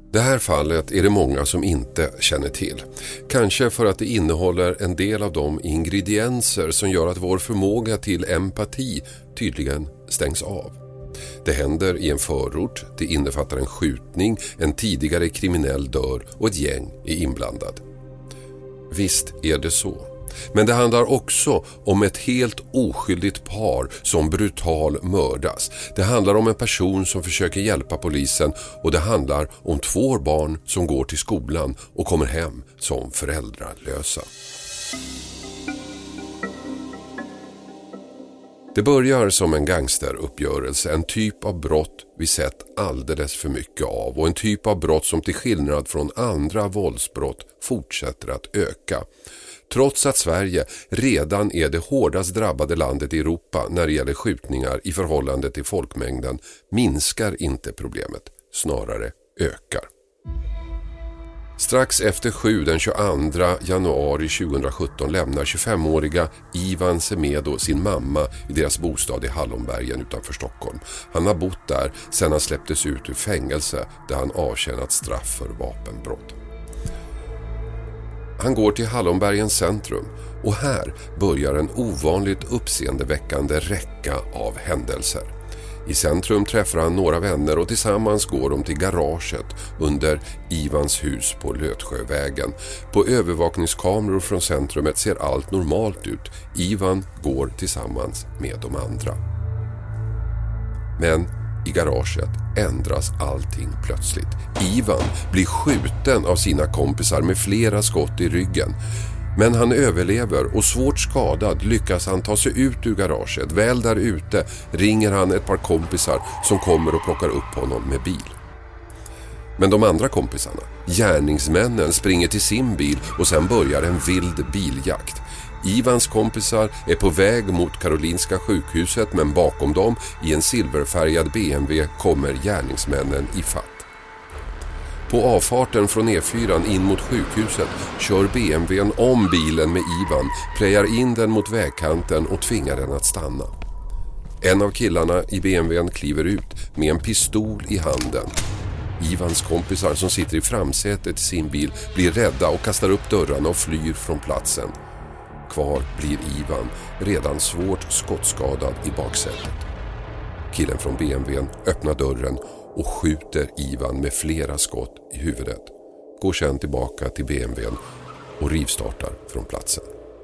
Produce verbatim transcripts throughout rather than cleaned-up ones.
Det här fallet är det många som inte känner till. Kanske för att det innehåller en del av de ingredienser som gör att vår förmåga till empati tydligen stängs av. Det händer i en förort, det innefattar en skjutning, en tidigare kriminell dör och ett gäng är inblandad. Visst är det så. Men det handlar också om ett helt oskyldigt par som brutal mördas. Det handlar om en person som försöker hjälpa polisen och det handlar om två barn som går till skolan och kommer hem som föräldralösa. Det börjar som en gangsteruppgörelse, en typ av brott vi sett alldeles för mycket av och en typ av brott som till skillnad från andra våldsbrott fortsätter att öka. Trots att Sverige redan är det hårdast drabbade landet i Europa när det gäller skjutningar i förhållande till folkmängden minskar inte problemet, snarare ökar. Strax efter sju den tjugoandra januari tjugohundrasjutton lämnar tjugofemåriga Ivan Semedo sin mamma i deras bostad i Hallonbergen utanför Stockholm. Han har bott där sedan han släpptes ut ur fängelse där han avtjänat straff för vapenbrott. Han går till Hallonbergens centrum och här börjar en ovanligt uppseendeväckande räcka av händelser. I centrum träffar han några vänner och tillsammans går de till garaget under Ivans hus på Lötsjövägen. På övervakningskameror från centrumet ser allt normalt ut. Ivan går tillsammans med de andra. Men i garaget ändras allting plötsligt. Ivan blir skjuten av sina kompisar med flera skott i ryggen. Men han överlever och svårt skadad lyckas han ta sig ut ur garaget. Väl där ute ringer han ett par kompisar som kommer och plockar upp honom med bil. Men de andra kompisarna, gärningsmännen, springer till sin bil och sen börjar en vild biljakt. Ivans kompisar är på väg mot Karolinska sjukhuset men bakom dem i en silverfärgad B M W kommer gärningsmännen i fatt. På avfarten från E fyra in mot sjukhuset kör B M W:n om bilen med Ivan, prejar in den mot vägkanten och tvingar den att stanna. En av killarna i B M W:n kliver ut med en pistol i handen. Ivans kompisar som sitter i framsätet i sin bil blir rädda och kastar upp dörrarna och flyr från platsen. Kvar blir Ivan, redan svårt skottskadad i baksätet. Killen från B M W:n öppnar dörren och skjuter Ivan med flera skott i huvudet. Går sedan tillbaka till B M W:n och rivstartar från platsen.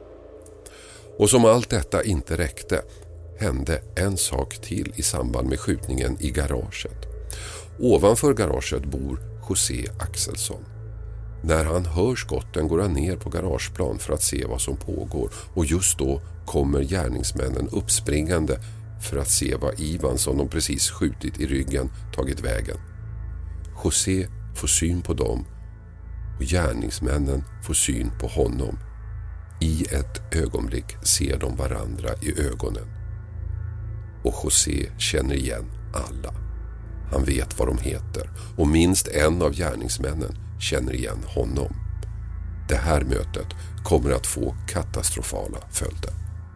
Och som allt detta inte räckte hände en sak till i samband med skjutningen i garaget. Ovanför garaget bor José Axelsson. När han hör skotten går han ner på garageplan för att se vad som pågår och just då kommer gärningsmännen uppspringande för att se vad Ivan som de precis skjutit i ryggen tagit vägen. José får syn på dem och gärningsmännen får syn på honom. I ett ögonblick ser de varandra i ögonen. Och José känner igen alla. Han vet vad de heter och minst en av gärningsmännen känner igen honom. Det här mötet kommer att få katastrofala följder.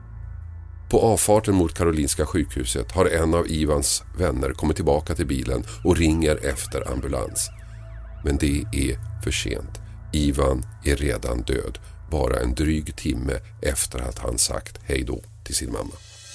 På avfarten mot Karolinska sjukhuset har en av Ivans vänner kommit tillbaka till bilen och ringer efter ambulans. Men det är för sent. Ivan är redan död, bara en dryg timme efter att han sagt hej då till sin mamma.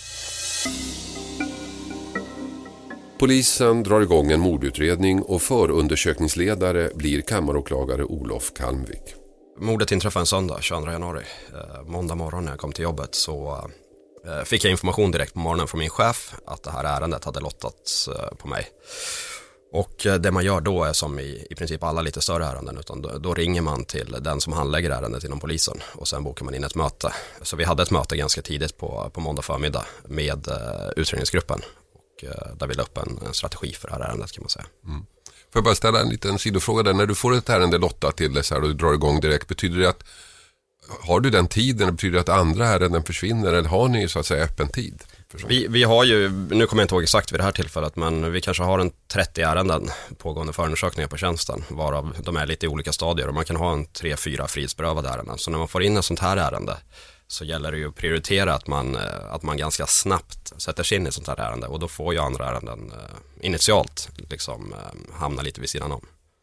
Polisen drar igång en mordutredning och förundersökningsledare blir kammaråklagare Olof Kalmvik. Mordet inträffade en söndag, tjugoandra januari. Eh, måndag morgon när jag kom till jobbet så eh, fick jag information direkt på morgonen från min chef att det här ärendet hade lottats eh, på mig. Och eh, det man gör då är som i, i princip alla lite större ärenden, utan då, då ringer man till den som handlägger ärendet inom polisen och sen bokar man in ett möte. Så vi hade ett möte ganska tidigt på, på måndag förmiddag med eh, utredningsgruppen. Där vi la upp en, en strategi för det här ärendet kan man säga. Mm. Får jag bara ställa en liten sidofråga där. När du får ett ärende lottat till det så här och du drar igång direkt, betyder det att har du den tiden, betyder det att andra ärenden försvinner eller har ni så att säga öppen tid? Vi, vi har ju, nu kommer jag inte ihåg exakt vid det här tillfället, men vi kanske har en trettio ärenden pågående förundersökningar på tjänsten, varav de är lite i olika stadier och man kan ha en tre fyra frihetsberövade ärenden. Så när man får in ett sånt här ärende så gäller det ju att prioritera att man, att man ganska snabbt sätter sig in i sånt här ärende och då får ju andra ärenden initialt liksom hamna lite vid sidan om.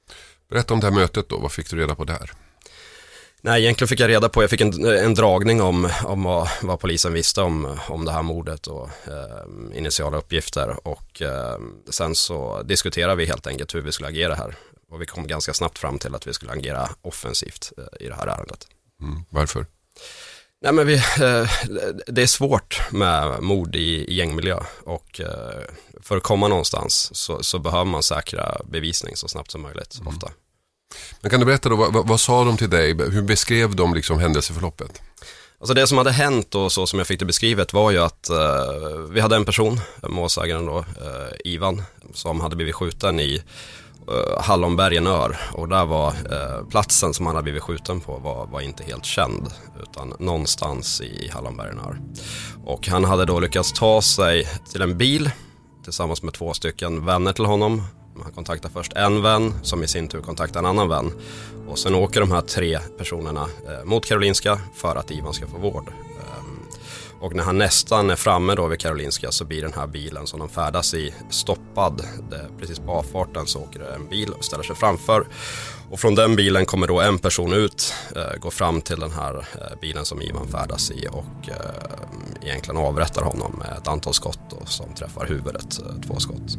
Berätta om det här mötet då, vad fick du reda på där? Nej, egentligen fick jag reda på, jag fick en, en dragning om, om vad, vad polisen visste om, om det här mordet och eh, initiala uppgifter och eh, sen så diskuterade vi helt enkelt hur vi skulle agera här och vi kom ganska snabbt fram till att vi skulle agera offensivt eh, i det här ärendet. Mm, varför? Nej, men vi, eh, det är svårt med mord i, i gängmiljö och eh, för att komma någonstans så, så behöver man säkra bevisning så snabbt som möjligt, mm. ofta. Men kan du berätta då, vad, vad sa de till dig? Hur beskrev de liksom händelseförloppet? Alltså det som hade hänt och så som jag fick det beskrivet var ju att eh, vi hade en person, målsägaren då, eh, Ivan, som hade blivit skjuten i eh, Hallonbergenör och där var eh, platsen som han hade blivit skjuten på var, var inte helt känd utan någonstans i Hallonbergenör. Och han hade då lyckats ta sig till en bil tillsammans med två stycken vänner till honom. Han kontaktar först en vän som i sin tur kontaktar en annan vän. Och sen åker de här tre personerna eh, mot Karolinska för att Ivan ska få vård. Um, och när han nästan är framme då vid Karolinska så blir den här bilen som de färdas i stoppad. Det, precis på avfarten så åker det en bil och ställer sig framför. Och från den bilen kommer då en person ut, eh, går fram till den här eh, bilen som Ivan färdas i och eh, egentligen avrättar honom med ett antal skott då, som träffar huvudet, eh, två skott.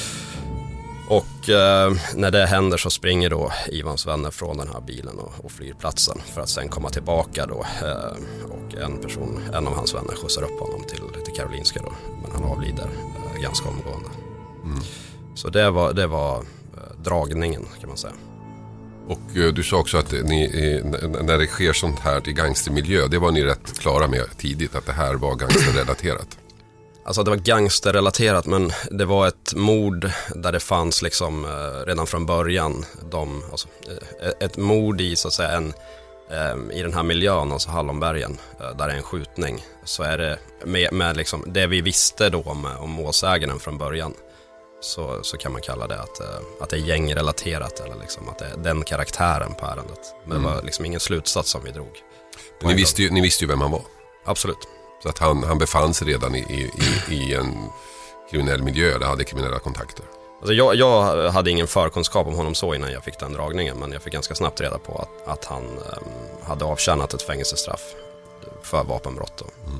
Och eh, när det händer så springer då Ivans vänner från den här bilen och, och flyr platsen för att sen komma tillbaka då. Eh, och en person, en av hans vänner skjutsar upp honom till, till Karolinska då. Men han avlider eh, ganska omgående. Mm. Så det var, det var eh, dragningen kan man säga. Och eh, du sa också att ni, eh, när det sker sånt här i gangstermiljö, det var ni rätt klara med tidigt att det här var gangsterrelaterat. Alltså det var gangsterrelaterat men det var ett mord där det fanns liksom eh, redan från början de, alltså, eh, ett mord i så att säga en, eh, i den här miljön, alltså Hallonbergen, eh, där det är en skjutning så är det med, med liksom det vi visste då om, om målsägaren från början så, så kan man kalla det att, eh, att det är gängrelaterat eller liksom att det är den karaktären på ärendet. Men mm. det var liksom ingen slutsats som vi drog. Men ni visste, ju, ni visste ju vem han var? Absolut. Så att han, han befann sig redan i, i, i en kriminell miljö eller hade kriminella kontakter. Alltså jag, jag hade ingen förkunskap om honom så innan jag fick den dragningen. Men jag fick ganska snabbt reda på att, att han um, hade avtjänat ett fängelsestraff för vapenbrott. Mm.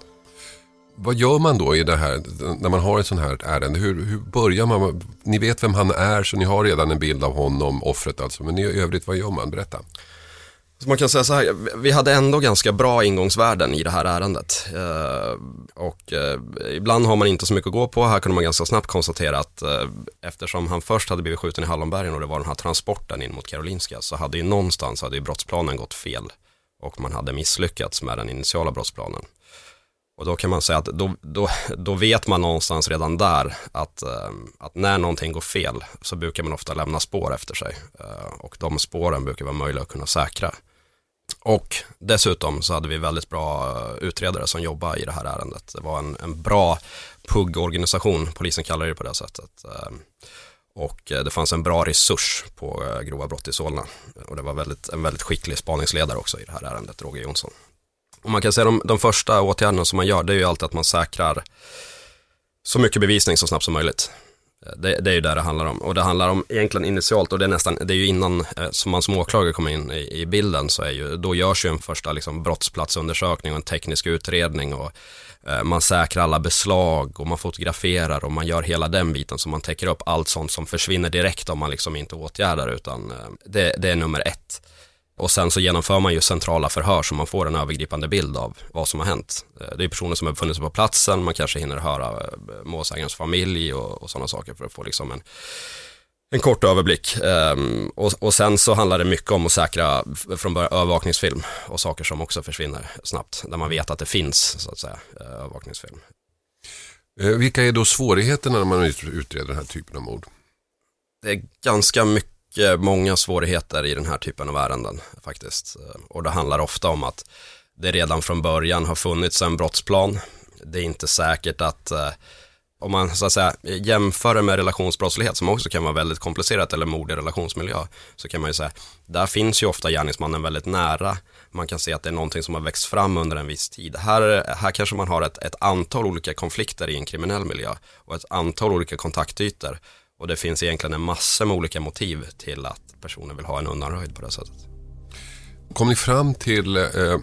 Vad gör man då i det här, när man har ett sånt här ärende? Hur, hur börjar man? Ni vet vem han är så ni har redan en bild av honom, offret alltså. Men i övrigt, vad gör man? Berätta. Så man kan säga så här, vi hade ändå ganska bra ingångsvärden i det här ärendet eh, och eh, ibland har man inte så mycket att gå på. Här kunde man ganska snabbt konstatera att eh, eftersom han först hade blivit skjuten i Hallonbergen och det var den här transporten in mot Karolinska så hade ju någonstans hade ju brottsplanen gått fel och man hade misslyckats med den initiala brottsplanen. Och då kan man säga att då, då, då vet man någonstans redan där att, eh, att när någonting går fel så brukar man ofta lämna spår efter sig eh, och de spåren brukar vara möjliga att kunna säkra. Och dessutom så hade vi väldigt bra utredare som jobbade i det här ärendet. Det var en, en bra P U G-organisation, polisen kallar det på det sättet. Och det fanns en bra resurs på grova brott i Solna. Och det var väldigt, en väldigt skicklig spaningsledare också i det här ärendet, Roger Jonsson. Och man kan säga de, de första åtgärderna som man gör, det är ju alltid att man säkrar så mycket bevisning så snabbt som möjligt. Det, det är ju där det handlar om. Och det handlar om egentligen initialt och det är nästan, det är ju innan eh, som man som åklagare kommer in i, i bilden så är ju, då görs ju en första liksom, brottsplatsundersökning och en teknisk utredning och eh, man säkrar alla beslag och man fotograferar och man gör hela den biten så man täcker upp allt sånt som försvinner direkt om man liksom inte åtgärdar utan eh, det, det är nummer ett. Och sen så genomför man ju centrala förhör så man får en övergripande bild av vad som har hänt. Det är personer som har befunnit sig på platsen, man kanske hinner höra målsägarens familj och, och sådana saker för att få liksom en, en kort överblick. Um, och, och sen så handlar det mycket om att säkra från början övervakningsfilm och saker som också försvinner snabbt, där man vet att det finns så att säga övervakningsfilm. Vilka är då svårigheterna när man utreder den här typen av mord? Det är ganska mycket många svårigheter i den här typen av ärenden faktiskt. Och det handlar ofta om att det redan från början har funnits en brottsplan. Det är inte säkert att eh, om man så att säga jämför med relationsbrottslighet som också kan vara väldigt komplicerat eller mord i relationsmiljö så kan man ju säga, där finns ju ofta gärningsmannen väldigt nära. Man kan se att det är någonting som har växt fram under en viss tid. Här, här kanske man har ett, ett antal olika konflikter i en kriminell miljö och ett antal olika kontaktytor. Och det finns egentligen en massa med olika motiv till att att personer vill ha en undanröjd på det sättet. Kom ni fram till, eh,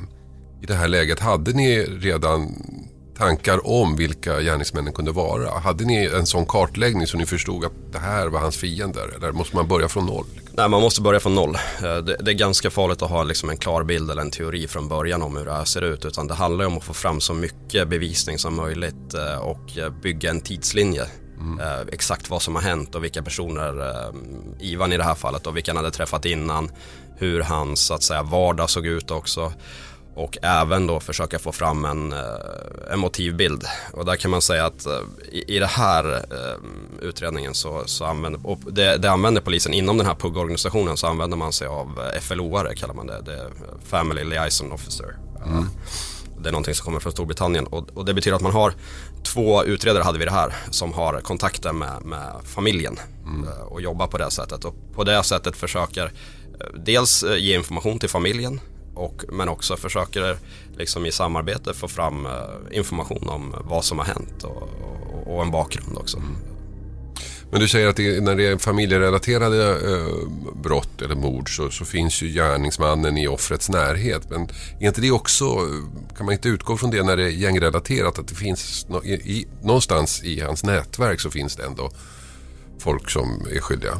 i det här läget, hade ni redan tankar om vilka gärningsmännen kunde vara? Hade ni en sån kartläggning så ni förstod att det här var hans fiender? Eller måste man börja från noll? Nej, man måste börja från noll. Det, det är ganska farligt att ha liksom en klar bild eller en teori från början om hur det här ser ut. Utan det handlar om att få fram så mycket bevisning som möjligt och bygga en tidslinje. Mm. Exakt vad som har hänt och vilka personer, Ivan i det här fallet, och vilka han hade träffat innan. Hur hans, så att säga, vardag såg ut också. Och även då försöka få fram en, en motivbild. Och där kan man säga att i, i det här uh, utredningen så, så använder, och det, det använder polisen inom den här P U G-organisationen, så använder man sig av F L O-are, kallar man det, det är Family Liaison Officer. Mm. Uh, det är någonting som kommer från Storbritannien, och, och det betyder att man har två utredare, hade vi det här, som har kontakter med, med familjen mm. uh, och jobbar på det sättet. Och på det sättet försöker uh, dels uh, ge information till familjen, Och, men också försöker liksom i samarbete få fram uh, information om vad som har hänt och, och, och en bakgrund också. Mm. Men du säger att det, när det är familjerelaterade uh, brott eller mord så, så finns ju gärningsmannen i offrets närhet. Men är inte det också, kan man inte utgå från det när det är gängrelaterat, att det finns no, i, i, någonstans i hans nätverk så finns det ändå folk som är skyldiga?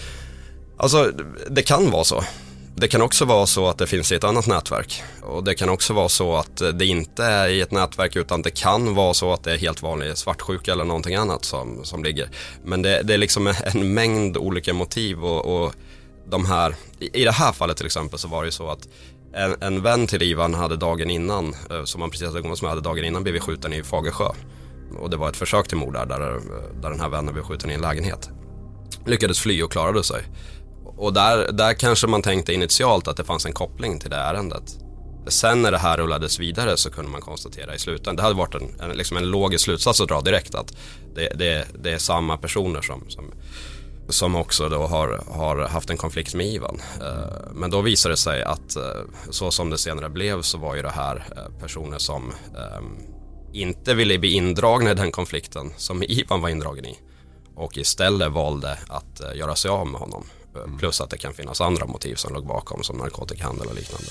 Alltså, det kan vara så. Det kan också vara så att det finns i ett annat nätverk, och det kan också vara så att det inte är i ett nätverk, utan det kan vara så att det är helt vanlig svartsjuka eller någonting annat som, som ligger. Men det, det är liksom en mängd olika motiv, och, och de här, i det här fallet till exempel så var det så att en, en vän till Ivan hade dagen innan, som man precis hade gått med, hade dagen innan blivit skjuten i Fagersjö. Och det var ett försök till mord där, där, där den här vännen blev skjuten i en lägenhet. Lyckades fly och klarade sig. Och där, där kanske man tänkte initialt att det fanns en koppling till det ärendet. Sen när det här rullades vidare så kunde man konstatera i slutändan, det hade varit en, en, liksom en logisk slutsats att dra direkt, att det, det, det är samma personer som, som, som också då har, har haft en konflikt med Ivan. Men då visade det sig att så som det senare blev, så var ju det här personer som inte ville bli indragna i den konflikten som Ivan var indragen i, och istället valde att göra sig av med honom. Plus att det kan finnas andra motiv som låg bakom, som narkotikahandel och liknande.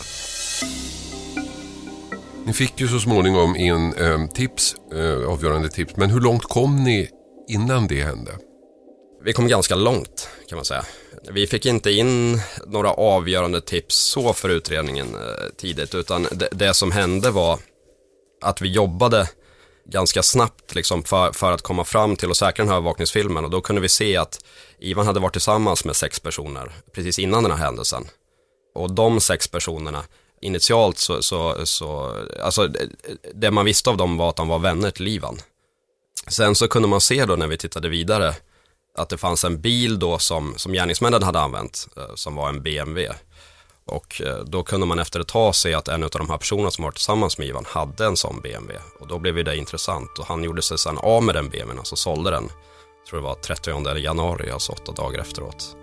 Ni fick ju så småningom in eh, tips, eh, avgörande tips. Men hur långt kom ni innan det hände? Vi kom ganska långt, kan man säga. Vi fick inte in några avgörande tips så för utredningen eh, tidigt. Utan det, det som hände var att vi jobbade ganska snabbt liksom för, för att komma fram till och säkra den här övervakningsfilmen. Och då kunde vi se att Ivan hade varit tillsammans med sex personer precis innan den här händelsen. Och de sex personerna, initialt så, så, så alltså det man visste av dem var att de var vänner till Ivan. Sen så kunde man se då när vi tittade vidare att det fanns en bil då som, som gärningsmännen hade använt, som var en B M W. Och då kunde man efter ett tag se att en av de här personerna som var tillsammans med Ivan hade en sån B M W. Och då blev det intressant, och han gjorde sig sedan av med den B M W:n, alltså sålde den. Jag tror det var trettionde januari, alltså åtta dagar efteråt.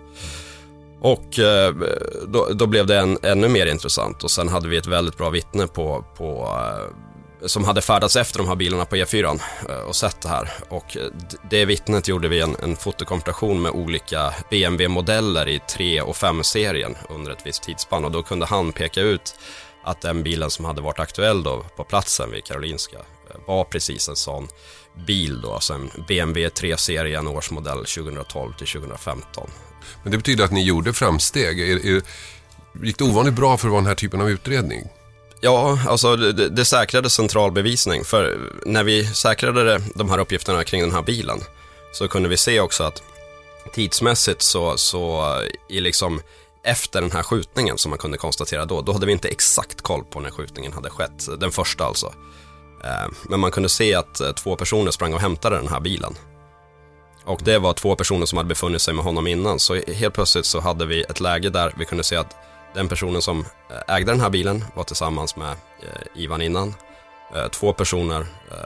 Och eh, då, då blev det en, ännu mer intressant. Och sen hade vi ett väldigt bra vittne på, på, eh, som hade färdats efter de här bilarna på E fyra eh, och sett det här. Och det vittnet gjorde vi en, en fotokompilation med olika B M W-modeller i tre och fem-serien under ett visst tidsspann. Och då kunde han peka ut att den bilen som hade varit aktuell då på platsen vid Karolinska var precis en sån bil då, alltså en B M W tre-serien årsmodell tjugotolv till tjugofemton. Men det betyder att ni gjorde framsteg. Är, är, gick det ovanligt bra för att vara den här typen av utredning? Ja, alltså det, det säkrade central bevisning. För när vi säkrade de här uppgifterna kring den här bilen så kunde vi se också att tidsmässigt så, så i liksom efter den här skjutningen som man kunde konstatera då, då hade vi inte exakt koll på när skjutningen hade skett, den första alltså. Men man kunde se att två personer sprang och hämtade den här bilen. Och det var två personer som hade befunnit sig med honom innan. Så helt plötsligt så hade vi ett läge där vi kunde se att den personen som ägde den här bilen var tillsammans med Ivan innan. Två personer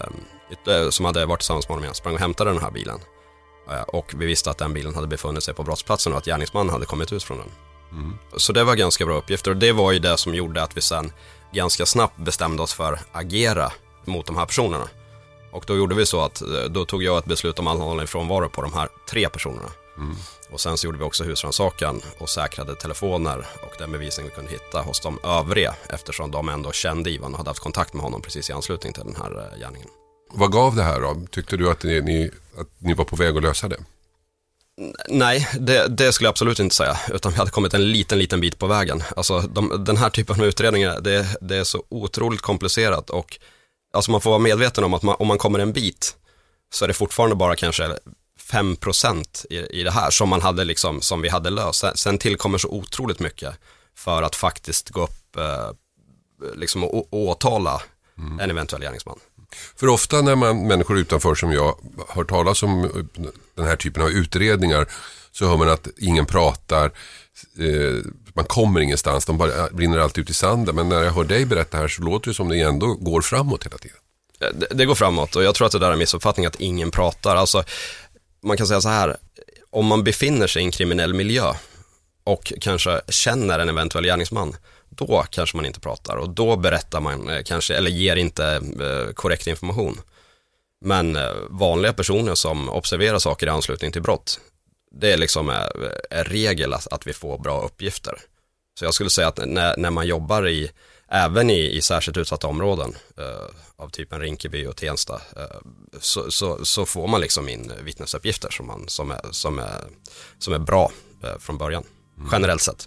som hade varit tillsammans med honom innan sprang och hämtade den här bilen. Och vi visste att den bilen hade befunnit sig på brottsplatsen och att gärningsmannen hade kommit ut från den. Mm. Så det var ganska bra uppgifter, och det var ju det som gjorde att vi sen ganska snabbt bestämde oss för att agera mot de här personerna. Och då gjorde vi så att då tog jag ett beslut om anhållande frånvaro på de här tre personerna. Mm. Och sen så gjorde vi också husrannsakan och säkrade telefoner och den bevisning vi kunde hitta hos de övriga, eftersom de ändå kände Ivan och hade haft kontakt med honom precis i anslutning till den här gärningen. Vad gav det här då? Tyckte du att ni, att ni var på väg att lösa det? Nej, det, det skulle jag absolut inte säga, utan vi hade kommit en liten, liten bit på vägen. Alltså de, den här typen av utredningar, det, det är så otroligt komplicerat och alltså man får vara medveten om att man, om man kommer en bit så är det fortfarande bara kanske fem procent i, i det här som man hade liksom, som vi hade löst. Sen tillkommer så otroligt mycket för att faktiskt gå upp eh, liksom och åtala mm. en eventuell gärningsman. För ofta när man, människor utanför som jag hör talas om den här typen av utredningar så hör man att ingen pratar, eh, man kommer ingenstans, de bara brinner alltid ut i sanden. Men när jag hör dig berätta här så låter det som det ändå går framåt hela tiden. Det, det går framåt och jag tror att det där är en missuppfattning att ingen pratar. Alltså, man kan säga så här, om man befinner sig i en kriminell miljö och kanske känner en eventuell gärningsman, då kanske man inte pratar och då berättar man kanske eller ger inte eh, korrekt information. Men eh, vanliga personer som observerar saker i anslutning till brott, det är liksom är, är regel att, att vi får bra uppgifter. Så jag skulle säga att när, när man jobbar i, även i, i särskilt utsatta områden eh, av typen Rinkeby och Tensta, eh, så, så, så får man liksom in vittnesuppgifter som, man, som, är, som, är, som är bra eh, från början, mm. generellt sett.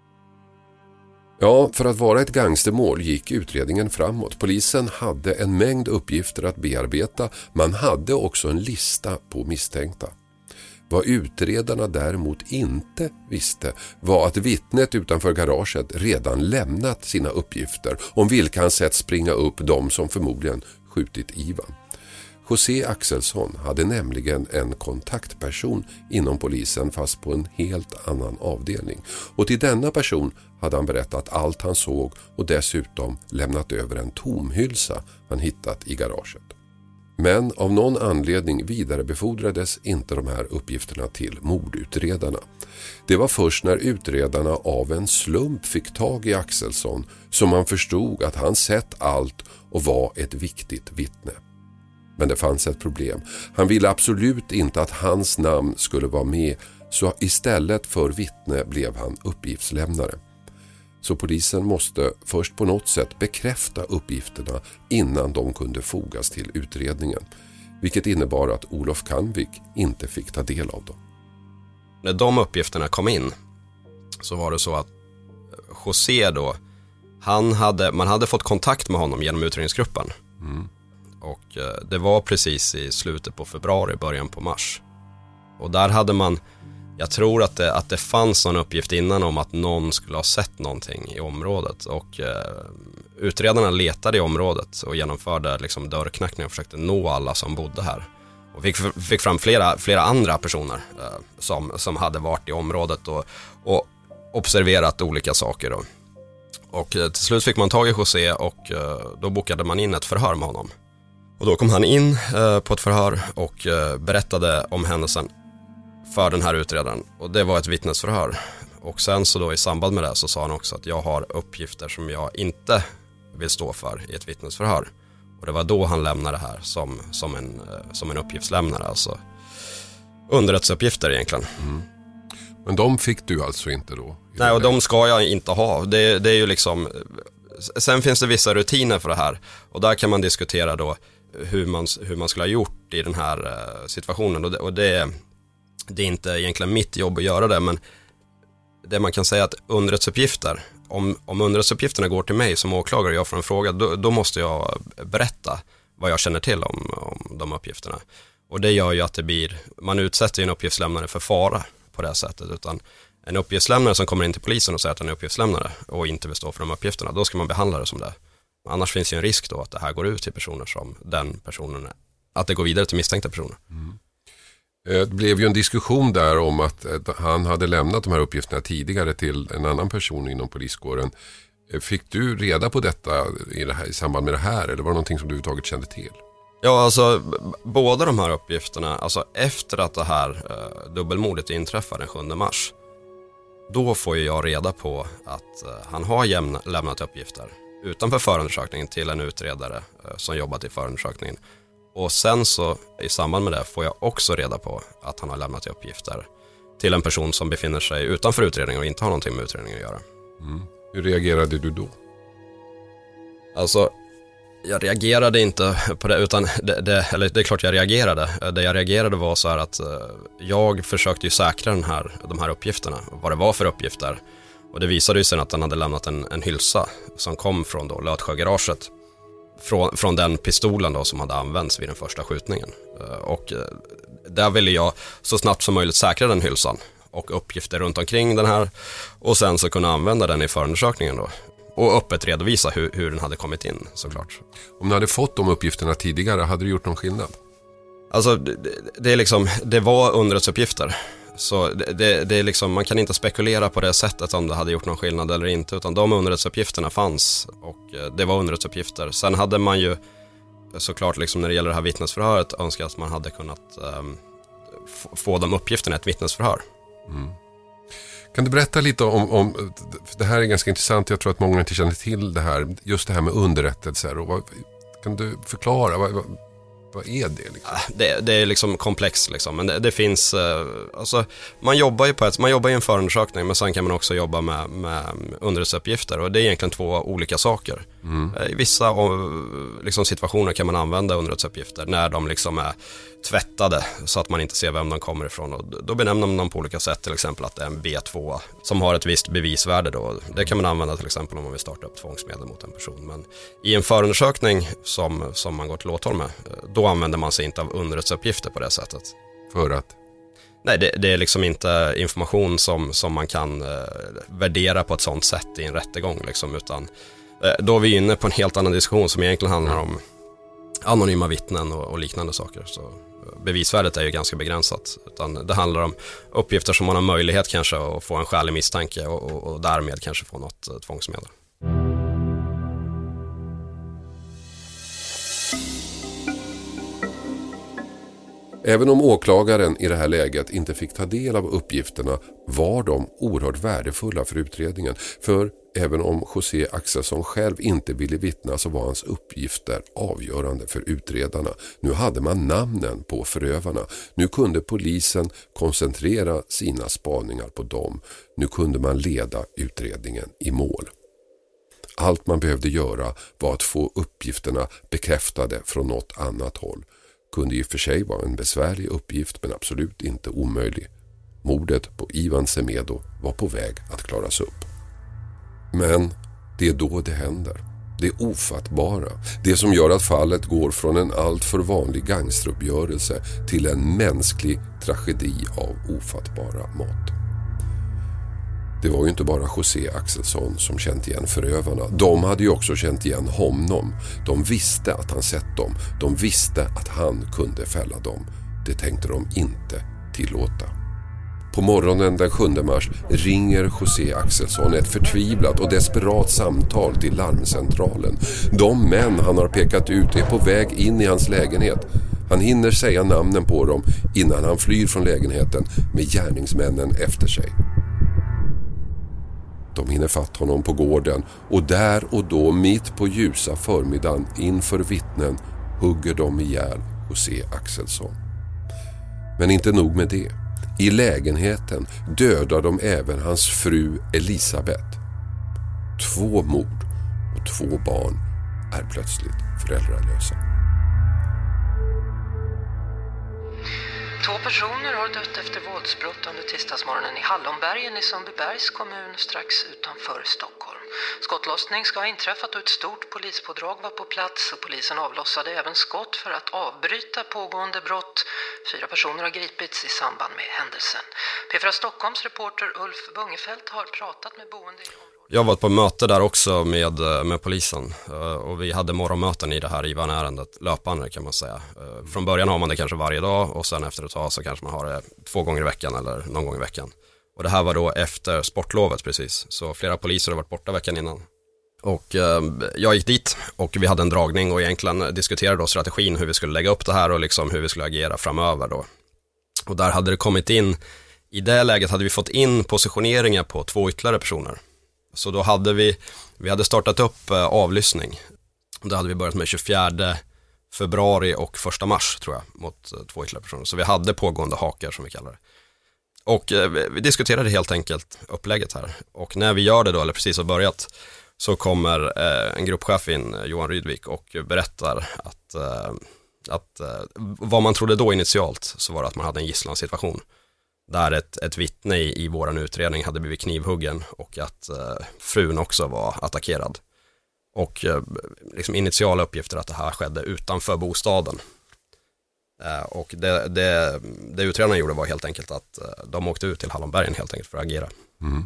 Ja, för att vara ett gangstermål gick utredningen framåt. Polisen hade en mängd uppgifter att bearbeta. Man hade också en lista på misstänkta. Vad utredarna däremot inte visste var att vittnet utanför garaget redan lämnat sina uppgifter om vilka han sett springa upp de som förmodligen skjutit Ivan. José Axelsson hade nämligen en kontaktperson inom polisen fast på en helt annan avdelning. Och till denna person hade han berättat allt han såg och dessutom lämnat över en tomhylsa han hittat i garaget. Men av någon anledning vidarebefordrades inte de här uppgifterna till mordutredarna. Det var först när utredarna av en slump fick tag i Axelsson som man förstod att han sett allt och var ett viktigt vittne. Men det fanns ett problem. Han ville absolut inte att hans namn skulle vara med, så istället för vittne blev han uppgiftslämnare. Så polisen måste först på något sätt bekräfta uppgifterna innan de kunde fogas till utredningen. Vilket innebar att Olof Kanvik inte fick ta del av dem. När de uppgifterna kom in så var det så att José då, han hade, man hade fått kontakt med honom genom utredningsgruppen. Mm. Och det var precis i slutet på februari, början på mars. Och där hade man, jag tror att det, att det fanns någon uppgift innan om att någon skulle ha sett någonting i området. Och eh, utredarna letade i området och genomförde liksom dörrknackningar och försökte nå alla som bodde här. Och fick, fick fram flera, flera andra personer eh, som, som hade varit i området och, och observerat olika saker. Då. Och eh, till slut fick man tag i José och eh, då bokade man in ett förhör med honom. Och då kom han in eh, på ett förhör och eh, berättade om händelsen för den här utredaren. Och det var ett vittnesförhör. Och sen så då i samband med det så sa han också att jag har uppgifter som jag inte vill stå för i ett vittnesförhör. Och det var då han lämnade det här som, som, en, som en uppgiftslämnare. Alltså underrättelseuppgifter egentligen. Mm. Men de fick du alltså inte då? Nej, och de ska jag inte ha. Det, det är ju liksom... Sen finns det vissa rutiner för det här. Och där kan man diskutera då hur man, hur man skulle ha gjort i den här situationen. Och det, och det, det är inte egentligen mitt jobb att göra det, men det man kan säga att underrättelseuppgifter, om, om underrättelseuppgifterna går till mig som åklagare och jag får en fråga, då, då måste jag berätta vad jag känner till om, om de uppgifterna. Och det gör ju att det blir, man utsätter en uppgiftslämnare för fara på det här sättet, utan en uppgiftslämnare som kommer in till polisen och säger att han är uppgiftslämnare och inte vill stå för de uppgifterna, då ska man behandla det som det. Annars finns ju en risk då att det här går ut till personer som den personen, att det går vidare till misstänkta personer. Mm. Det blev ju en diskussion där om att han hade lämnat de här uppgifterna tidigare till en annan person inom poliskåren. Fick du reda på detta i, det här, i samband med det här, eller var det någonting som du överhuvudtaget kände till? Ja, alltså båda de här uppgifterna, alltså efter att det här eh, dubbelmordet inträffade den sjunde mars, då får ju jag reda på att eh, han har jämna, lämnat uppgifter utanför förundersökningen till en utredare eh, som jobbat i förundersökningen. Och sen så i samband med det får jag också reda på att han har lämnat uppgifter till en person som befinner sig utanför utredningen och inte har någonting med utredningen att göra. Mm. Hur reagerade du då? Alltså, jag reagerade inte på det, utan det, det, eller det är klart jag reagerade. Det jag reagerade var så här att jag försökte ju säkra den här, de här uppgifterna, vad det var för uppgifter. Och det visade ju sen att den hade lämnat en, en hylsa som kom från då Lötsjögaraget. Från, från den pistolen då som hade använts vid den första skjutningen. Och där ville jag så snabbt som möjligt säkra den hylsan och uppgifter runt omkring den här. Och sen så kunna använda den i förundersökningen då. Och öppet redovisa hur, hur den hade kommit in, såklart. Om du hade fått de uppgifterna tidigare, hade du gjort någon skillnad? Alltså, det, det, är liksom, det var underrättelseuppgifter. Så det, det, det är liksom, man kan inte spekulera på det sättet om det hade gjort någon skillnad eller inte. Utan de underrättelseuppgifterna fanns och det var underrättelseuppgifter. Sen hade man ju såklart liksom, när det gäller det här vittnesförhöret önskat att man hade kunnat um, f- få de uppgifterna i ett vittnesförhör. Mm. Kan du berätta lite om, om, det här är ganska intressant, jag tror att många inte känner till det här, just det här med underrättelser. Och vad, kan du förklara, vad, vad, vad är det? Liksom? Det, det är liksom komplext, liksom. Men det, det finns, alltså, man jobbar ju på ett, man jobbar i en förundersökning, men sen kan man också jobba med, med underrättelseuppgifter, och det är egentligen två olika saker. Mm. I vissa liksom, situationer kan man använda underrättelseuppgifter när de liksom är tvättade så att man inte ser vem de kommer ifrån, och då benämner man dem på olika sätt, till exempel att det är en B två som har ett visst bevisvärde då. Det kan man använda till exempel om man vill starta upp tvångsmedel mot en person, men i en förundersökning som, som man går till åtal med, då använder man sig inte av underrättelseuppgifter på det sättet. För att? Nej, det, det är liksom inte information som, som man kan eh, värdera på ett sånt sätt i en rättegång liksom, utan eh, då är vi inne på en helt annan diskussion som egentligen handlar om anonyma vittnen och, och liknande saker. Så bevisvärdet är ju ganska begränsat, utan det handlar om uppgifter som man har möjlighet kanske att få en skälig misstanke och, och, och därmed kanske få något eh, tvångsmedel. Även om åklagaren i det här läget inte fick ta del av uppgifterna var de oerhört värdefulla för utredningen. För även om José Axelsson själv inte ville vittna så var hans uppgifter avgörande för utredarna. Nu hade man namnen på förövarna. Nu kunde polisen koncentrera sina spaningar på dem. Nu kunde man leda utredningen i mål. Allt man behövde göra var att få uppgifterna bekräftade från något annat håll. Kunde i och för sig vara en besvärlig uppgift, men absolut inte omöjlig. Mordet på Ivan Semedo var på väg att klaras upp. Men det är då det händer. Det ofattbara. Det som gör att fallet går från en alltför vanlig gangsteruppgörelse till en mänsklig tragedi av ofattbara mått. Det var ju inte bara José Axelsson som känt igen förövarna. De hade ju också känt igen honom. De visste att han sett dem. De visste att han kunde fälla dem. Det tänkte de inte tillåta. På morgonen den sjunde mars ringer José Axelsson ett förtvivlat och desperat samtal till larmcentralen. De män han har pekat ut är på väg in i hans lägenhet. Han hinner säga namnen på dem innan han flyr från lägenheten med gärningsmännen efter sig. De hinner fatt honom på gården och där och då mitt på ljusa förmiddagen inför vittnen hugger de ihjäl José Axelsson. Men inte nog med det. I lägenheten dödar de även hans fru Elisabeth. Två mord och två barn är plötsligt föräldralösa. Två personer har dött efter våldsbrott under tisdagsmorgonen i Hallonbergen i Sundbybergs kommun strax utanför Stockholm. Skottlossning ska ha inträffat och ett stort polispådrag var på plats och polisen avlossade även skott för att avbryta pågående brott. Fyra personer har gripits i samband med händelsen. P fyra Stockholms reporter Ulf Bungefelt har pratat med boende i området. Jag var på möte där också med, med polisen och vi hade morgonmöten i det här Ivan-ärendet löpande kan man säga. Från början har man det kanske varje dag och sen efter ett tag så kanske man har det två gånger i veckan eller någon gång i veckan. Och det här var då efter sportlovet precis, så flera poliser har varit borta veckan innan. Och eh, jag gick dit och vi hade en dragning och egentligen diskuterade då strategin hur vi skulle lägga upp det här och liksom hur vi skulle agera framöver då. Och där hade det kommit in, i det läget hade vi fått in positioneringar på två ytterligare personer. Så då hade vi, vi hade startat upp eh, avlyssning. Då hade vi börjat med tjugofjärde februari och första mars tror jag mot eh, två ytterligare personer. Så vi hade pågående hakar som vi kallar det. Och eh, vi diskuterade helt enkelt upplägget här. Och när vi gör det då, eller precis har börjat, så kommer eh, en gruppchef in, Johan Rydvik, och berättar att, eh, att eh, vad man trodde då initialt så var det att man hade en gisslansituation. Där ett, ett vittne i, i våran utredning hade blivit knivhuggen och att eh, frun också var attackerad. Och eh, liksom initiala uppgifter att det här skedde utanför bostaden. Eh, och det, det, det utredarna gjorde var helt enkelt att eh, de åkte ut till Hallonbergen helt enkelt för att agera. Mm.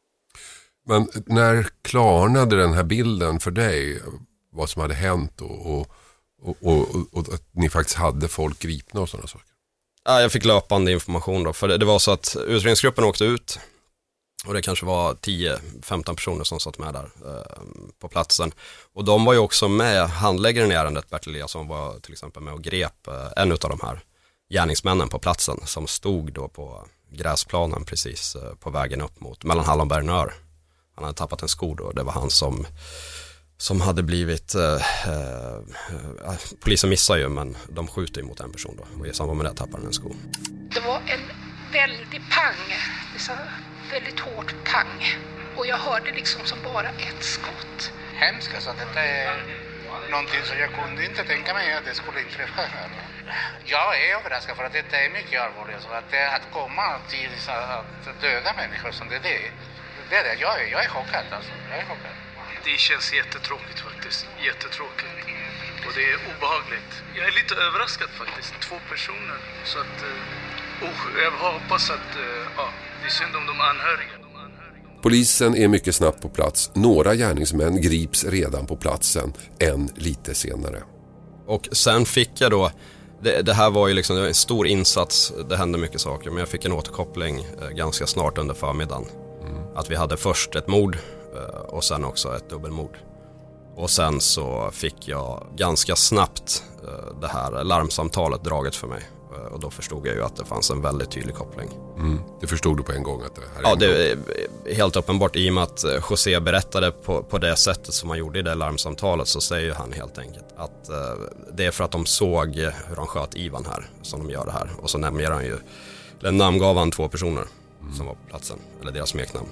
Men när klarnade den här bilden för dig, vad som hade hänt och, och, och, och, och att ni faktiskt hade folk gripna och sådana saker? Ja, jag fick löpande information då, för det, det var så att utredningsgruppen åkte ut och det kanske var tio femton personer som satt med där eh, på platsen. Och de var ju också med, handläggaren i ärendet, Bertil Eliasson, var till exempel med och grep eh, en av de här gärningsmännen på platsen som stod då på gräsplanen precis eh, på vägen upp mot mellan Hallonbergen och Ör. Han hade tappat en sko då, det var han som som hade blivit eh, eh, polisen missar ju, men de skjuter ju mot en person då och i samband med det tappar han en sko. Det var en väldig pang, så väldigt hårt pang, och jag hörde liksom som bara ett skott. Hemskt, alltså detta är någonting som jag kunde inte tänka mig att det skulle inträffa här. Jag är överraskad för att detta är mycket allvarligt, så att, det, att komma till att döda människor som det är, det är det. Jag är, jag är chockad alltså, jag är chockad. Det känns jättetråkigt faktiskt, jättetråkigt. Och det är obehagligt. Jag är lite överraskad faktiskt, två personer. Så att, uh, jag hoppas att uh, ja, det är synd om de anhöriga. de anhöriga. Polisen är mycket snabbt på plats. Några gärningsmän grips redan på platsen, en lite senare. Och sen fick jag då, det, det här var ju liksom en stor insats, det hände mycket saker, men jag fick en återkoppling eh, ganska snart under förmiddagen. Mm. Att vi hade först ett mord och sen också ett dubbelmord. Och sen så fick jag ganska snabbt det här larmsamtalet draget för mig. Och då förstod jag ju att det fanns en väldigt tydlig koppling. Mm. Det förstod du på en gång att det här är Ja, det är helt uppenbart. I och med att José berättade på, på det sättet som han gjorde i det larmsamtalet, så säger han helt enkelt att uh, det är för att de såg hur de sköt Ivan här som de gör det här. Och så nämner han ju, eller namngav han två personer mm. som var på platsen, eller deras smeknamn.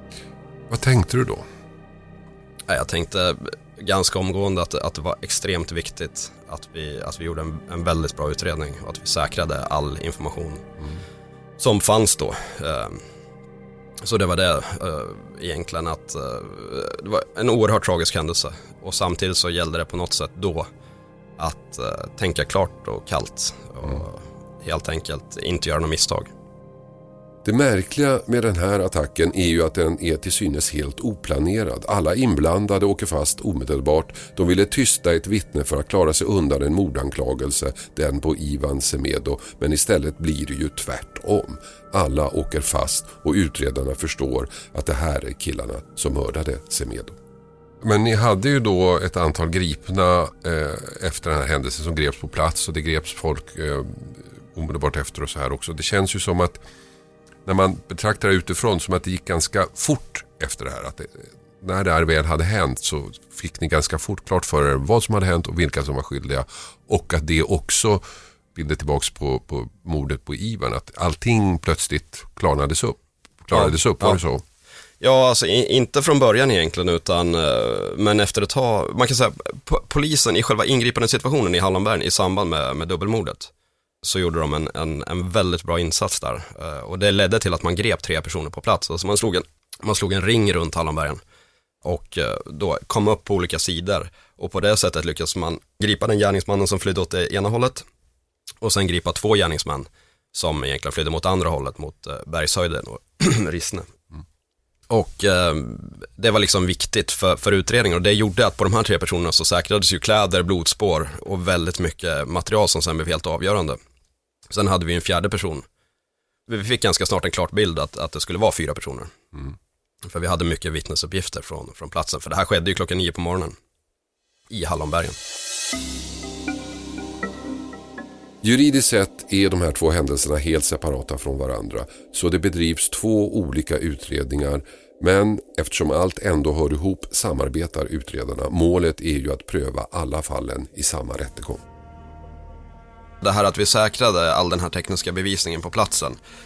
Vad tänkte du då? Jag tänkte ganska omgående att, att det var extremt viktigt att vi, att vi gjorde en, en väldigt bra utredning och att vi säkrade all information mm. som fanns då. Så det var det egentligen, att det var en oerhört tragisk händelse, och samtidigt så gällde det på något sätt då att tänka klart och kallt och mm. helt enkelt inte göra några misstag. Det märkliga med den här attacken är ju att den är till synes helt oplanerad. Alla inblandade åker fast omedelbart. De ville tysta ett vittne för att klara sig undan en mordanklagelse, den på Ivan Semedo, men istället blir det ju tvärtom. Alla åker fast och utredarna förstår att det här är killarna som mördade Semedo. Men ni hade ju då ett antal gripna eh, efter den här händelsen som greps på plats, och det greps folk eh, omedelbart efter och så här också. Det känns ju som att när man betraktar det utifrån som att det gick ganska fort efter det här. Att det, när det här väl hade hänt så fick ni ganska fort klart för er vad som hade hänt och vilka som var skyldiga. Och att det också bildade tillbaks på, på mordet på Ivan. Att allting plötsligt klarnades upp. Klarades ja, upp, var det så? Ja, alltså inte från början egentligen, utan men efter ett tag, man kan säga polisen i själva ingripande situationen i Hallonbergen i samband med, med dubbelmordet, så gjorde de en, en, en väldigt bra insats där. Och det ledde till att man grep tre personer på plats. Alltså man slog en, man slog en ring runt Hallonbergen och då kom upp på olika sidor. Och på det sättet lyckades man gripa den gärningsmannen som flydde åt det ena hållet och sen gripa två gärningsmän som egentligen flydde mot andra hållet, mot Bergshöjden och Rissne. Mm. Och eh, det var liksom viktigt för, för utredningen, och det gjorde att på de här tre personerna så säkrades ju kläder, blodspår och väldigt mycket material som sen blev helt avgörande. Sen hade vi en fjärde person. Vi fick ganska snart en klart bild att, att det skulle vara fyra personer. Mm. För vi hade mycket vittnesuppgifter från, från platsen. För det här skedde ju klockan nio på morgonen i Hallonbergen. Juridiskt sett är de här två händelserna helt separata från varandra, så det bedrivs två olika utredningar, men eftersom allt ändå hör ihop samarbetar utredarna. Målet är ju att pröva alla fallen i samma rättegång. Det här att vi säkrade all den här tekniska bevisningen på platsen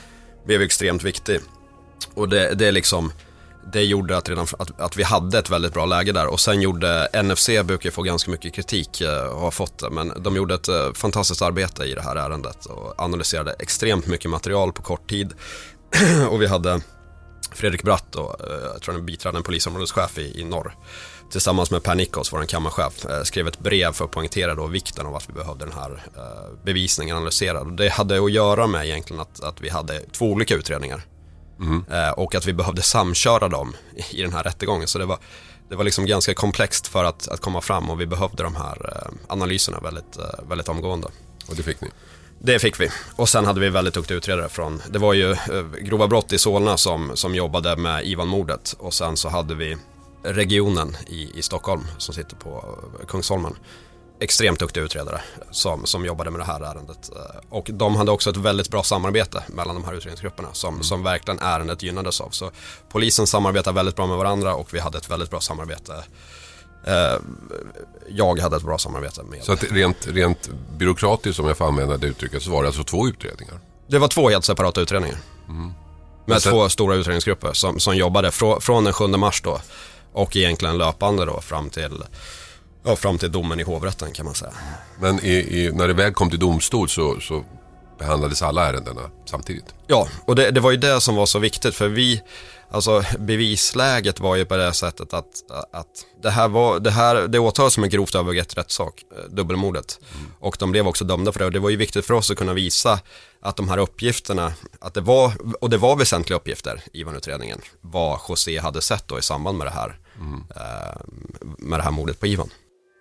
blev extremt viktig. Och det, det är liksom det gjorde att, redan, att, att vi hade ett väldigt bra läge där. Och sen gjorde N F C, brukar få ganska mycket kritik och har fått det, men de gjorde ett fantastiskt arbete i det här ärendet och analyserade extremt mycket material på kort tid. Och vi hade Fredrik Bratt, och, jag tror han är biträdande polisområdeschef i, i norr, tillsammans med Per Nickos, vår kammarchef, skrev ett brev för att poängtera då vikten av att vi behövde den här bevisningen analyserad. Och det hade att göra med egentligen att, att vi hade två olika utredningar. Mm. Och att vi behövde samköra dem i den här rättegången. Så det var, det var liksom ganska komplext för att, att komma fram, och vi behövde de här analyserna väldigt, väldigt omgående. Och det fick ni? Det fick vi. Och sen hade vi väldigt duktiga utredare från, det var ju grova brott i Solna som, som jobbade med Ivan-mordet. Och sen så hade vi regionen i, i Stockholm som sitter på Kungsholmen. Extremt duktiga utredare som, som jobbade med det här ärendet. Och de hade också ett väldigt bra samarbete mellan de här utredningsgrupperna som, mm. som verkligen ärendet gynnades av. Så polisen samarbetar väldigt bra med varandra, och vi hade ett väldigt bra samarbete. Eh, jag hade ett bra samarbete med. Så att rent, rent byråkratiskt, som jag får använda det uttrycket, så var det alltså två utredningar? Det var två helt separata utredningar. Mm. Med sen... två stora utredningsgrupper som, som jobbade frå, från den sjunde mars då, och egentligen löpande då fram till... Ja, fram till domen i hovrätten kan man säga. Men i, i, när det väl kom till domstol så, så behandlades alla ärendena samtidigt? Ja, och det, det var ju det som var så viktigt, för vi, alltså bevisläget var ju på det sättet att, att det här var, det här, det åtalas som en grovt övergrepp rättssak, dubbelmordet. Mm. Och de blev också dömda för det, och det var ju viktigt för oss att kunna visa att de här uppgifterna, att det var, och det var väsentliga uppgifter i Ivan-utredningen, vad José hade sett då i samband med det här, mm. eh, med det här mordet på Ivan.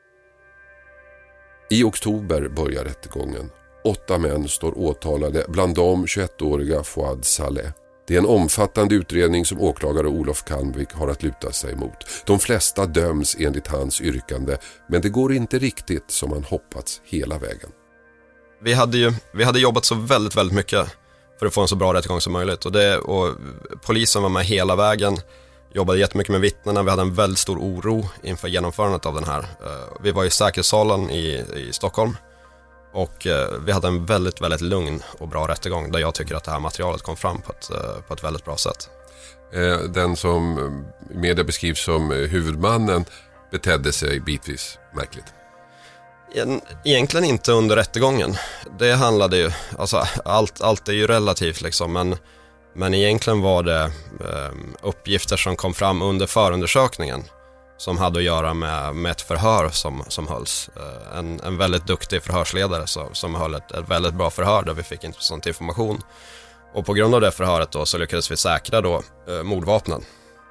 I oktober börjar rättegången. Åtta män står åtalade, bland dem tjugoettåriga Fouad Saleh. Det är en omfattande utredning som åklagare Olof Kanvik har att luta sig mot. De flesta döms enligt hans yrkande, men det går inte riktigt som han hoppats hela vägen. Vi hade ju vi hade jobbat så väldigt, väldigt mycket för att få en så bra rättegång som möjligt. Och, det, och polisen var med hela vägen. Jobbade jättemycket med vittnena. Vi hade en väldigt stor oro inför genomförandet av den här. Vi var i säkerhetssalen i, i Stockholm. Och vi hade en väldigt, väldigt lugn och bra rättegång, där jag tycker att det här materialet kom fram på ett, på ett väldigt bra sätt. Den som i media beskrivs som huvudmannen betedde sig bitvis märkligt. Egentligen inte under rättegången. Det handlade ju, alltså allt, allt är ju relativt liksom, men Men egentligen var det eh, uppgifter som kom fram under förundersökningen som hade att göra med, med ett förhör som, som hölls. Eh, en, en väldigt duktig förhörsledare som, som höll ett, ett väldigt bra förhör där vi fick intressant information. Och på grund av det förhöret då, så lyckades vi säkra då, eh, mordvapnen.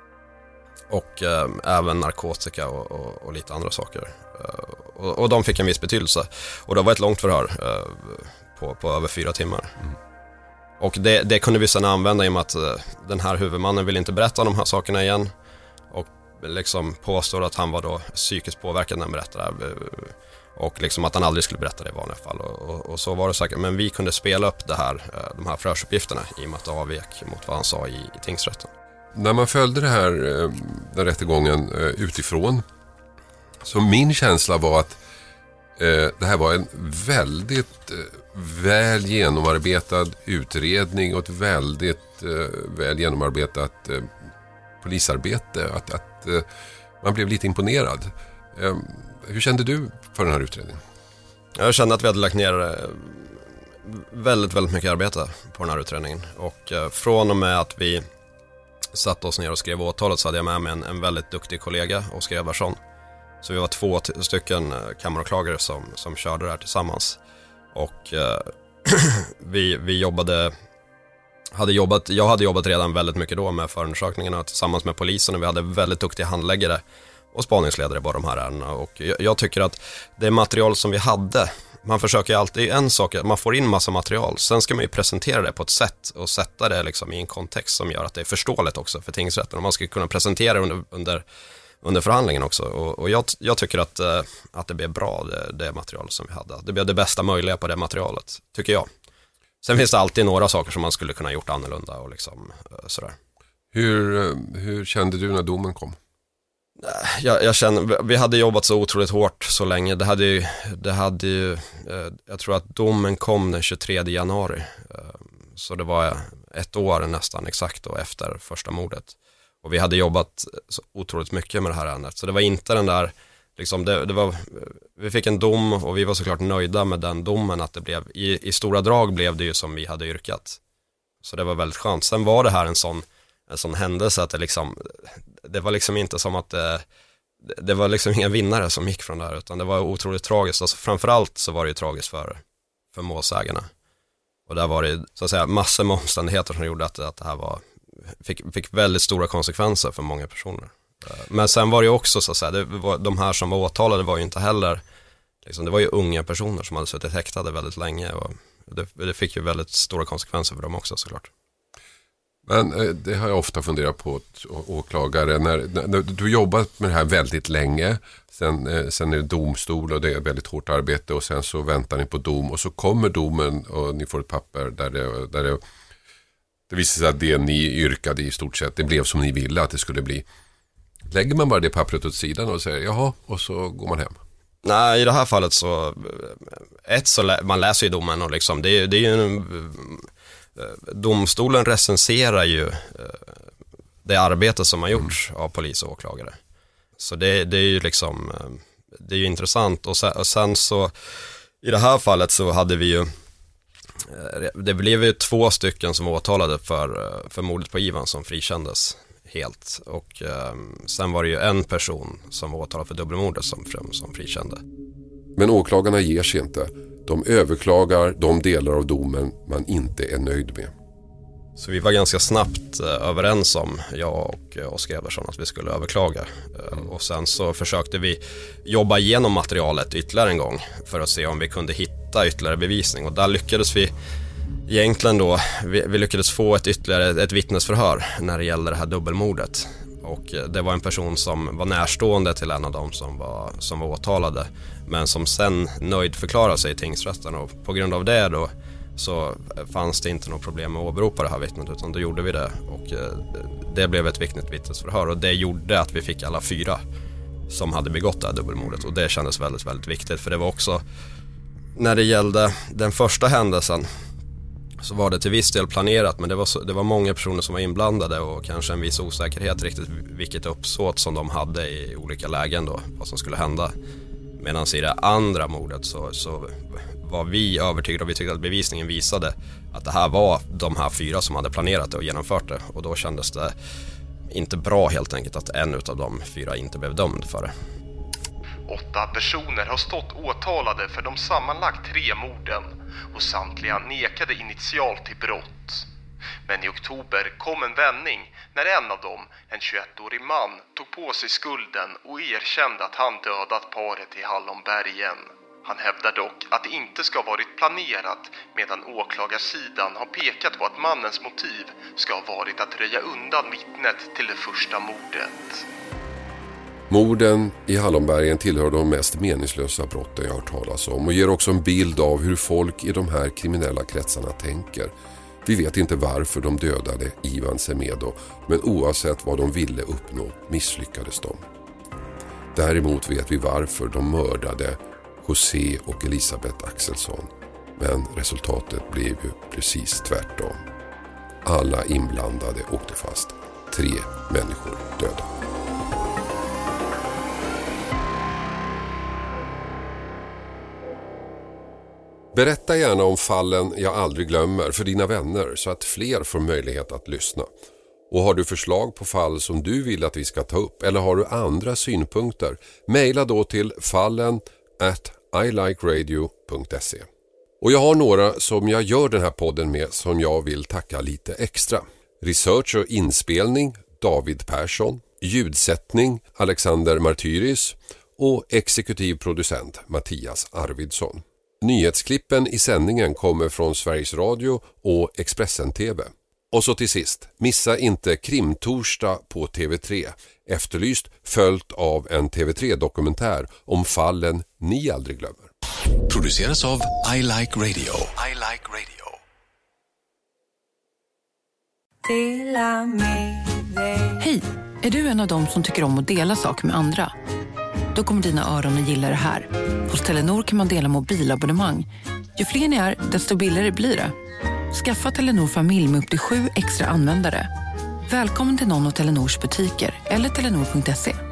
Och eh, även narkotika och, och, och lite andra saker. Eh, och, och de fick en viss betydelse. Och det var ett långt förhör eh, på, på över fyra timmar. Mm. Och det, det kunde vi sedan använda i och med att uh, den här huvudmannen vill inte berätta om de här sakerna igen. Och liksom påstår att han var då psykiskt påverkad när han berättade det. Och liksom att han aldrig skulle berätta det i vanliga fall. Och, och, och så var det säkert. Men vi kunde spela upp det här, uh, de här förhörsuppgifterna i och med att det avvek mot vad han sa i, i tingsrätten. När man följde det här, den rättegången utifrån, så min känsla var att det här var en väldigt väl genomarbetad utredning och ett väldigt väl genomarbetat polisarbete. Att, att man blev lite imponerad. Hur kände du för den här utredningen? Jag kände att vi hade lagt ner väldigt, väldigt mycket arbete på den här utredningen. Och från och med att vi satt oss ner och skrev åtalet så hade jag med mig en, en väldigt duktig kollega, Oskar Edvardsson. Så vi var två t- stycken kammaråklagare som, som körde det här tillsammans. Och eh, vi, vi jobbade, hade jobbat, jag hade jobbat redan väldigt mycket då med förundersökningarna tillsammans med polisen, och vi hade väldigt duktiga handläggare och spaningsledare på de här ärendena. Och jag, jag tycker att det material som vi hade, man försöker alltid en sak, man får in massa material, sen ska man ju presentera det på ett sätt och sätta det liksom i en kontext som gör att det är förståeligt också för tingsrätten, och man ska kunna presentera under, under under förhandlingen också. Och, och jag, jag tycker att, eh, att det blev bra, det, det material som vi hade. Det blev det bästa möjliga på det materialet, tycker jag. Sen finns det alltid några saker som man skulle kunna gjort annorlunda och liksom eh, sådär. Hur, hur kände du när domen kom? Jag, jag känner, vi hade jobbat så otroligt hårt så länge. Det hade ju, det hade ju, eh, jag tror att domen kom den tjugotredje januari. Eh, Så det var ett år nästan exakt då efter första mordet. Och vi hade jobbat så otroligt mycket med det här ärendet. Så det var inte den där, liksom det, det var, vi fick en dom och vi var såklart nöjda med den domen. Att det blev, i, i stora drag blev det ju som vi hade yrkat. Så det var väldigt skönt. Sen var det här en sån, en sån händelse att det liksom, det var liksom inte som att det, det var liksom inga vinnare som gick från det här. Utan det var otroligt tragiskt. Alltså framförallt så var det ju tragiskt för, för målsägarna. Och där var det så att säga massor med omständigheter som gjorde att, att det här var, fick, fick väldigt stora konsekvenser för många personer. Men sen var det ju också så att säga, det var, de här som var åtalade var ju inte heller, liksom, det var ju unga personer som hade suttit häktade väldigt länge och det, det fick ju väldigt stora konsekvenser för dem också såklart. Men det har jag ofta funderat på, åklagare, när, när du jobbat med det här väldigt länge, sen, sen är det domstol och det är väldigt hårt arbete och sen så väntar ni på dom och så kommer domen och ni får ett papper där det, där det, det visar sig att det ni yrkade i stort sett, det blev som ni ville att det skulle bli. Lägger man bara det pappret åt sidan och säger jaha, och så går man hem? Nej, i det här fallet så, ett så lä- man läser ju domen och liksom, det är, det är ju en, domstolen recenserar ju det arbete som har gjorts mm. av polis och åklagare. Så det, det är ju liksom, det är ju intressant. Och sen, och sen så, i det här fallet så hade vi ju, det blev ju två stycken som var åtalade för, för mordet på Ivan som frikändes helt. Och um, sen var det ju en person som var åtalad för dubbelmordet som, som frikände. Men åklagarna ger sig inte. De överklagar de delar av domen man inte är nöjd med. Så vi var ganska snabbt eh, överens om, jag och eh, Oskar Eversson, att vi skulle överklaga. Eh, och sen så försökte vi jobba igenom materialet ytterligare en gång för att se om vi kunde hitta ytterligare bevisning. Och där lyckades vi egentligen då, vi, vi lyckades få ett ytterligare ett vittnesförhör när det gällde det här dubbelmordet. Och eh, det var en person som var närstående till en av dem som var, som var åtalade. Men som sen nöjdförklarade sig i tingsrätten, och på grund av det då så fanns det inte något problem med att åberopa det här vittnet, utan då gjorde vi det, och det blev ett viktigt vittnesförhör, och det gjorde att vi fick alla fyra som hade begått det här dubbelmordet, och det kändes väldigt, väldigt viktigt, för det var också, när det gällde den första händelsen så var det till viss del planerat, men det var, så, det var många personer som var inblandade och kanske en viss osäkerhet riktigt vilket uppsåt som de hade i olika lägen då, vad som skulle hända. Medan i det andra mordet så, så var vi övertygade, och vi tyckte att bevisningen visade att det här var de här fyra som hade planerat det och genomfört det. Och då kändes det inte bra helt enkelt att en av de fyra inte blev dömd för det. Åtta personer har stått åtalade för de sammanlagt tre morden och samtliga nekade initialt till brott. Men i oktober kom en vändning när en av dem, en tjugoettårig man, tog på sig skulden och erkände att han dödat paret i Hallonbergen. Han hävdar dock att det inte ska ha varit planerat, medan åklagarsidan har pekat på att mannens motiv ska ha varit att röja undan vittnet till det första mordet. Morden i Hallonbergen tillhör de mest meningslösa brotten jag har hört talas om, och ger också en bild av hur folk i de här kriminella kretsarna tänker. Vi vet inte varför de dödade Ivan Semedo, men oavsett vad de ville uppnå misslyckades de. Däremot vet vi varför de mördade José och Elisabeth Axelsson, men resultatet blev ju precis tvärtom. Alla inblandade åkte fast. Tre människor döda. Berätta gärna om fallen jag aldrig glömmer för dina vänner, så att fler får möjlighet att lyssna. Och har du förslag på fall som du vill att vi ska ta upp, eller har du andra synpunkter, mejla då till fallen at ilikeradio punkt se. Och jag har några som jag gör den här podden med som jag vill tacka lite extra. Research och inspelning David Persson, ljudsättning Alexander Martyris och exekutiv producent Mattias Arvidsson. Nyhetsklippen i sändningen kommer från Sveriges Radio och Expressen T V. Och så till sist, missa inte Krimtorsdag på T V tre. Efterlyst, följt av en T V tre-dokumentär om fallen ni aldrig glömmer. Produceras av I Like Radio. I Like Radio. Hej, är du en av dem som tycker om att dela saker med andra? Då kommer dina öron att gilla det här. Hos Telenor kan man dela mobilabonnemang. Ju fler ni är, desto billigare blir det. Skaffa Telenor familj med upp till sju extra användare. Välkommen till någon av Telenors butiker eller telenor punkt se.